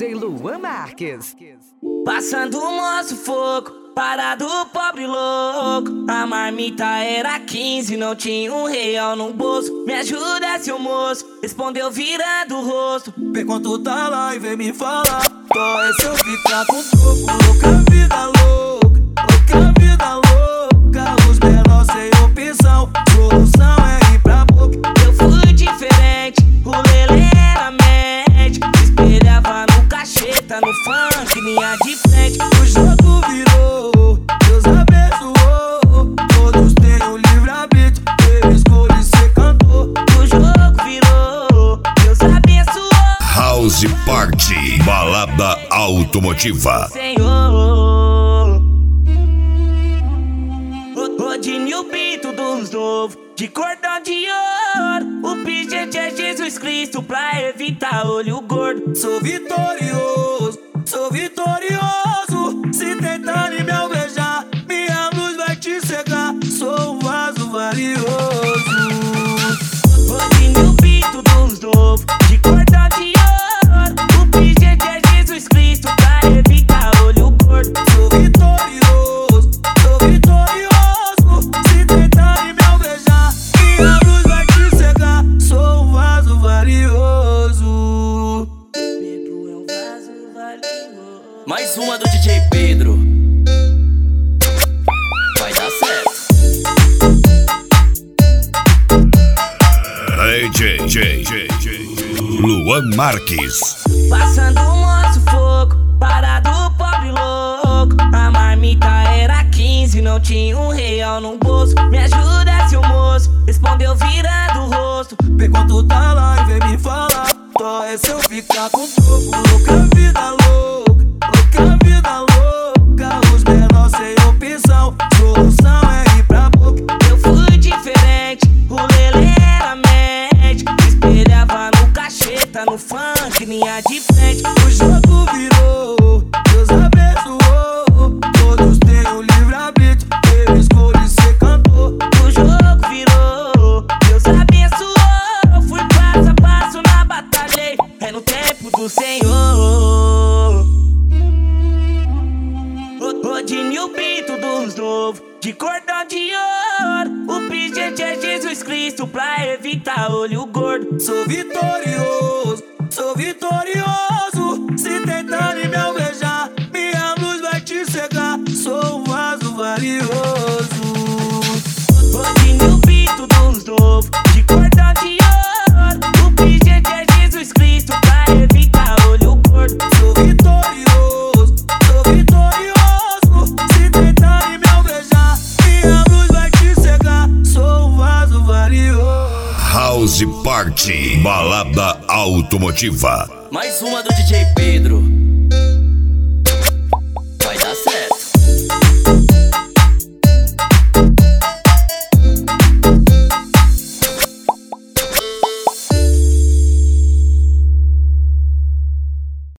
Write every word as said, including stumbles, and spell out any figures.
J Luan Marques. Passando o moço fogo, parado pobre louco. A marmita era quinze, não tinha um real no bolso. Me ajuda, seu moço, respondeu virando o rosto. Vê quanto tá lá e vem me falar. Qual é seu ficar com troco? Louca vida louca, louca vida louca. Os menores sem opção, solução é ir pra boca. Eu fui diferente, o lelê era médico. Espelhava no cacheta, no funk, linha de frente. O jogo virou, Deus abençoou. Todos têm um livre-arbítrio, eu escolhi ser cantor. O jogo virou, Deus abençoou. House Party, balada automotiva. Senhor, Rodinho Pinto dos novos, de cordão de ouro. O pingente é Jesus Cristo pra evitar olho gordo. Sou vitorioso, sou vitorioso. Se tentarem me alvejar, minha luz vai te cegar. Sou um vaso valioso. Rodinho Pinto dos novos, de cordão de ouro. O pingente é Jesus Cristo pra evitar olho gordo. Sou vitorioso, sou vitorioso. Se tentarem me alvejar, minha luz vai te cegar. Sou um vaso valioso. Pedro é um vaso valioso. Mais uma do D J Pedro. Vai dar certo. D J J J Luan Marques. Passando o moço fogo, parado pobre louco. A marmita era quinze, não tinha um real no bolso. Me ajuda, seu moço, respondeu virando o rosto. Vê quanto tá lá e vem me falar. Só é se eu ficar com troco. Louca vida louca, louca vida louca. Os menores sem opção, solução é ir pra boca. Eu fui diferente, o lelê era médico. Espelhava no cacheta, no funk, linha de frente. O jogo virou, Deus abençoou. Todos têm um livre-arbítrio, eu escolhi ser cantor. O jogo virou, Deus abençoou. Fui passo a passo na batalha, é no tempo do Senhor. Rodinho Pinto dos novos, de cordão de ouro. O pingente é Jesus Cristo pra evitar olho gordo. Sou vitorioso, sou vitorioso. Se tentarem me alvejar, minha luz vai te cegar. Sou um vaso valioso. Rodinho Pinto dos novos, de cordão de ouro. O pingente é Jesus Cristo pra evitar olho gordo. Sou vitorioso, sou vitorioso. Se tentarem me alvejar, minha luz vai te cegar. Sou um vaso valioso. House Party, balada automotiva. Mais uma do D J Pedro.